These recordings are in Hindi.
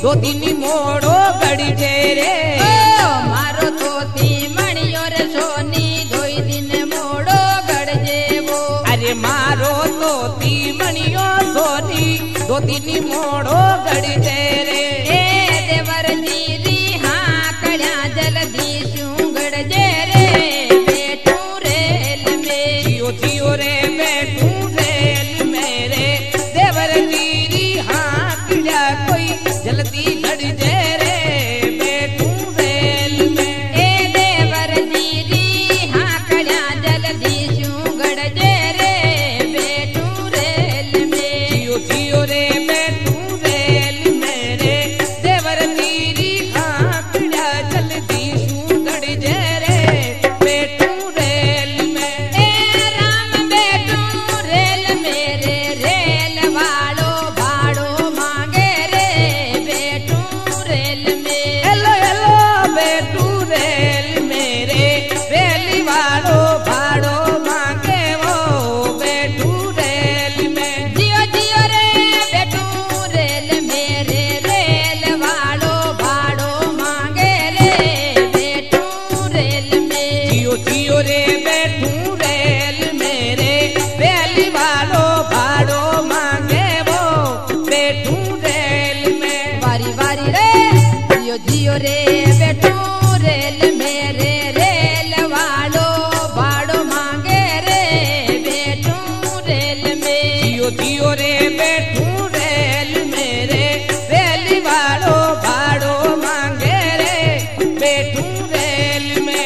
दो तीन मोड़ो गड़ी जेरे मारो तो ती मणियो रे सोनी दोई दिन मोड़ो गड़ जेवो। अरे मारो तो ती मणियो सोनी दो तीन मोड़ो गड़ी जेरे देवर जी हाँ कड़िया जल्दी शूंगड़ जेरे बैठू रेल में। जियो जियो रे बैठू रेल मेरे देवर जी हाँ कड़िया कोई जल्दी गड़ जेरे बैठू रेल में। देवर जी हाँ कड़िया जल्दी शूंगड़ जेरे बैठू रेल में। जियो जियो रे बैठू रेल मेरे देवर जी हाँ कड़िया जल्दी शूंगड़ जेरे बैठू रेल में। राम बैठू रेल मेरे रेल वालो भाड़ो मांगे रे बैठू रेल में। हेलो हेलो बैठू रेल मेरे रेल वालो भाड़ो मांगे वो बैठू रेल में। जियो जियो रे बैठू रेल मेरे रेल वालो भाड़ो मांगे रे बैठू रेल में। जियो जियो रे बैठू रेल मेरे रेल वालो भाड़ो मांगे वो बैठू रेल में। वारी वारी रे जियो जियो रे बैठू रेल मेरे रेल वालो भाड़ो मांगे रे बैठू रेल में। जियो जियो रे बैठू रेल मेरे रेल वालो भाड़ो मांगे रे बैठू रेल में।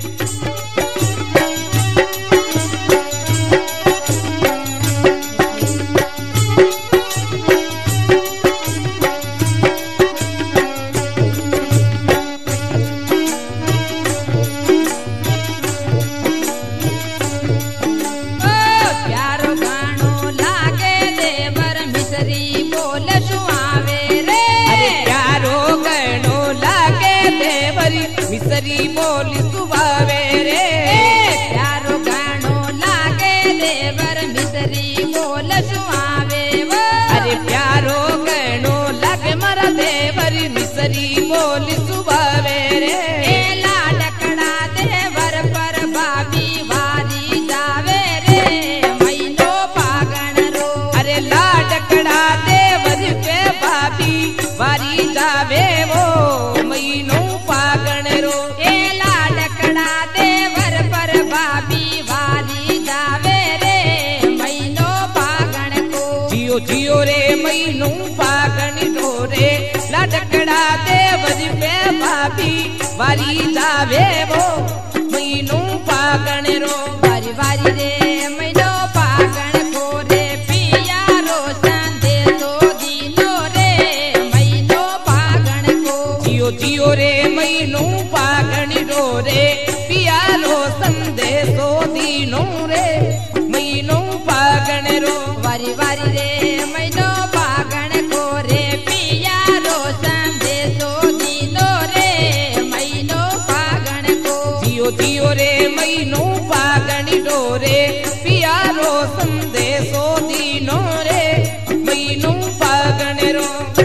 प्यारो गानो लागे देवर मिसरी बोल सुहावे रे। अरे प्यारो गणो लागे देवरी मिसरी बोल सुभावे रे। प्यारो गानो लागे देवर मिसरी बोल सुहावे वो। अरे प्यारो गणो लागे मरा देवरी मिसरी बोल सुभावे रे। लाडकड़ा देवर पर भाभी वारी जावे रे महीनो पागण रो। अरे लाडकड़ा देवर पे भाभी वारी जावे वो महीनों पागण रो। लाडकड़ा देवर पर भाभी वारी जावे रे महीनो पागण को। जियो जियो रे महीनों पागण ढोरे लाडकड़ा देवर पे भाभी वारी जावे वो महीनों पागण रो। वारी वारी रे महीनो पागण को रे पिया रो संदेशो दीनो रे महीनो पागण को। जियो जियो रे महीनों पागण ढोरे पियारो संदेशो दीनो रे महीनों पागण रो। वारी वारी रे महीनो पागण को रे पिया रो संदेशो दीनो रे महीनो पागण को। जियो जियो रे महीनों पागण ढोरे पियारो संदेशो दीनो रे महीनों पागण रो।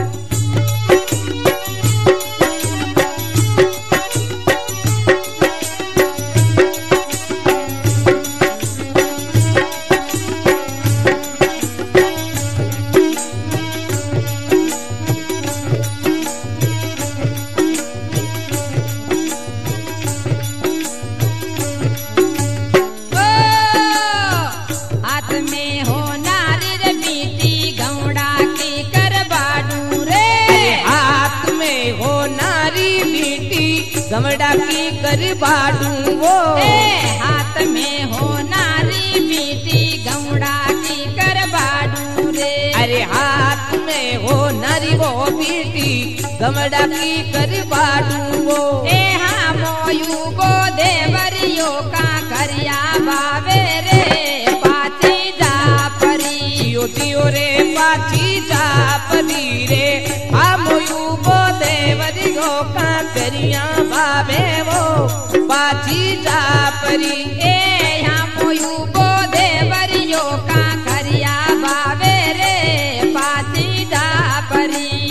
हाथ में हो नारी रे बीटी गौड़ा की कर बाडू रे। हाथ में हो नारी बेटी गमड़ा की कर बाडू वो। हाथ में हो नारी बीटी गौड़ा की कर बाडू रे। अरे हाथ में हो नारी वो बेटी गमड़ा की कर बाडू वो। हाँ मोयू को देवरियो का करिया बावे रे पाची जा परी। जियो जियो रे पाची जा परी रे मोयू को देवरियो का करिया बाबे वो पाची जा परी। यहाँ मोयू को देवरियो का करिया बावे रे पाची जा परी।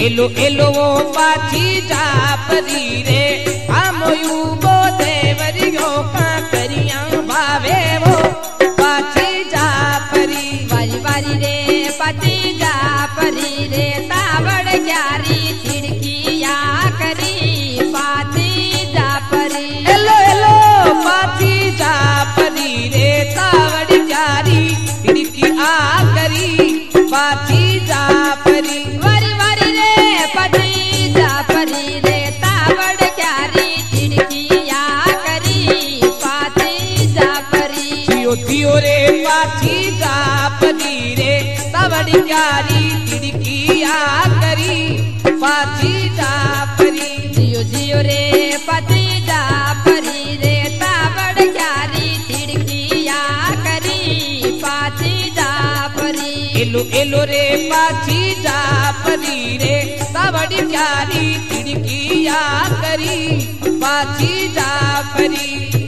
एलो एलो वो पाछी जा परी रे आमोयू बो देवरियो का करिया भावे वो पाछी जा परी वारी वारी रे पाछी जा परी रे तावड़ क्यारी खिड़किया करी पाछी जा परी एलो एलो पाछी जा परी रे तावड़ क्यारी खिड़की आ करी पाछी जा परी वारी वारी रे पाछी जा परी रे तावड़ क्यारी खिड़किया करी पाछी जा परी जियो जियो रे पाछी जा परी रे तावड़ क्यारी खिड़की आ करी पाछी जा परी जियो जियो रे पाछी जा परी रे तावड़ क्यारी खिड़किया करी पाछी जा परी एलो एलो रे पाछी जा परी रे तावड़ क्यारी खिड़की आ करी पाछी जा परी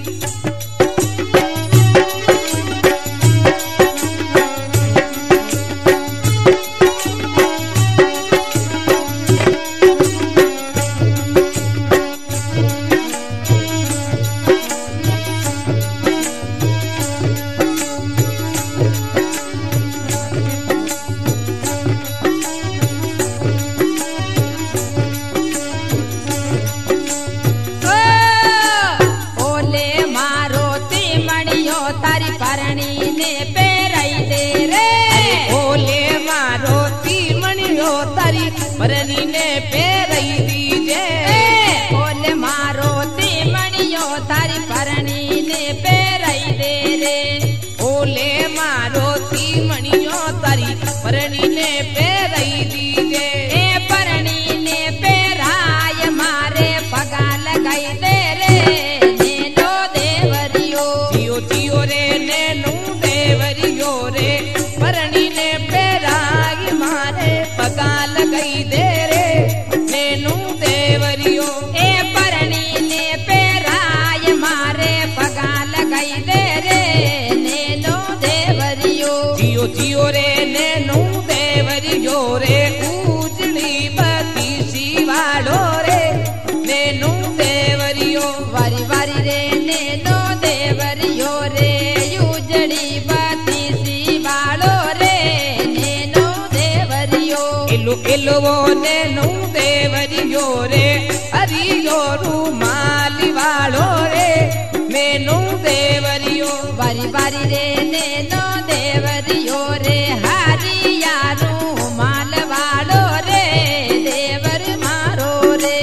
ओले मारो ती मणियो तारी परणी ने पेरई दे रे ओले मारो ती मणियो तारी परनी ने पेरई दीजे ओले मारो ती मणियो तारी परणी ने पेरई दे रे ओले मारो ती मणियो तारी परनी ने पेरई दीजे ए परणी ने पेराय मारे पगा लगाई दे रे नेनो देवरियो जियो जियो रे नैनू देवरियो रे परनी ने पेराई मारे पगा लगई दे रे नैनू देवरियो ए परणी ने पेराय मारे पगा लगाई दे रे नेनो देवरियो जियो जियो रे नैनू देवरियो रे उजड़ी बती वालो रे नैनू देवरियो वारी वारी रे नेनो देवरियो रे उजड़ी बाती सी वालो रे नेनो देवरियो एलो एलो वो नैनू देवरियो रे हरियो रूमाली वालो रे नैनू देवरियो वारी वारी रे नेनो देवरियो रे हरिया माल वालो रे देवर मारो रे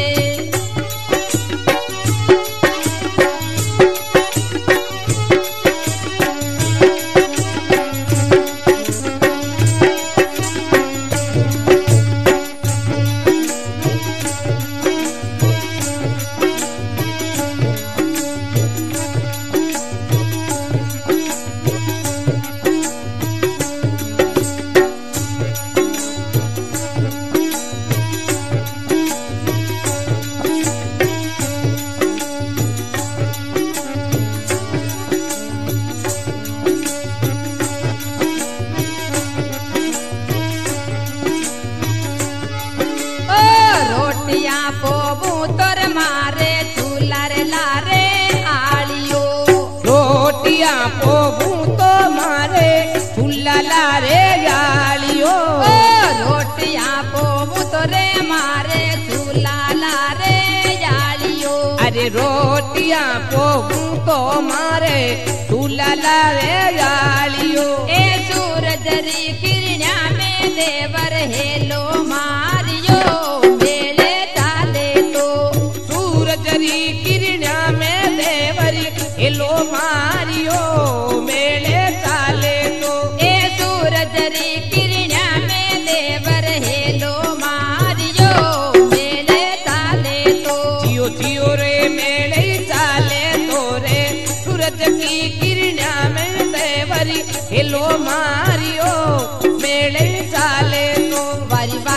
रोटिया पोबू तोर मारे चूलर लारे आलियो रोटियां पोबू तो मारे फुल्ला लारे गालियो रोटिया पोबू तोरे मारे चूला लारे आलियो अरे रोटियां पोबू तो मारे फुल्ला लारे गालियो ए सूरज री किरण्या में देवर हेलो मारियो मेले चाले तो सूरज री किरण्या में देवरी हेलो मारियो मेले चाले तो ए सूरज री किरण्या में देवर हेलो मारियो मेले चाले तो जियो जियो रे मेले चाले तो रे सूरज की किरण्या में देवरी हेलो मारियो मेले चाले तो वारी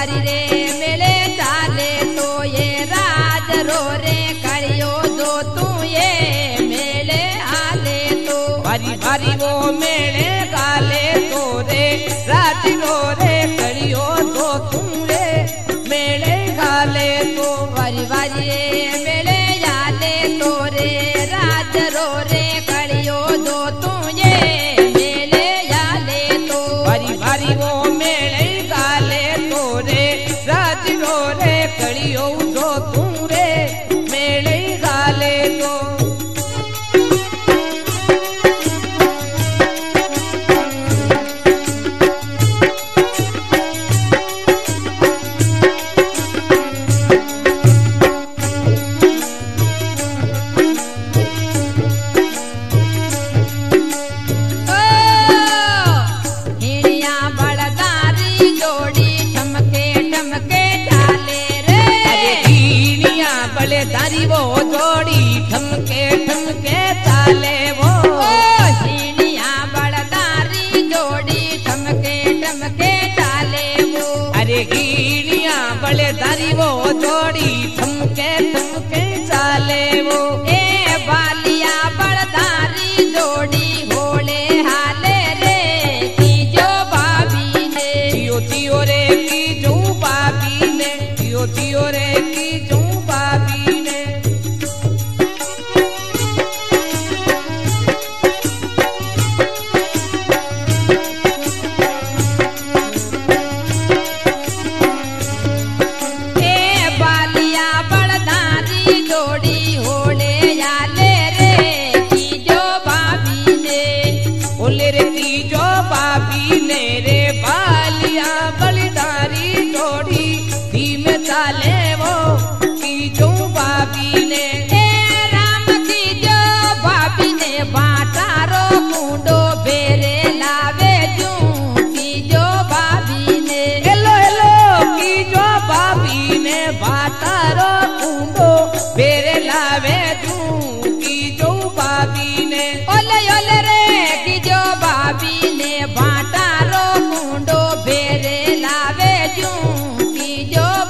कीड़िया बड़े दारी वो जोड़ी थमके थमके चाले वो ए बालिया बड़दारी जोड़ी होले हाले रे की जो बाबी ने जियो जियो रे की जो बाबी ने जियो जियो रे की जो बाबी ने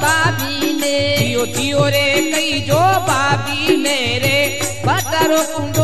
जियो रे कई जो बाबी मेरे बतरो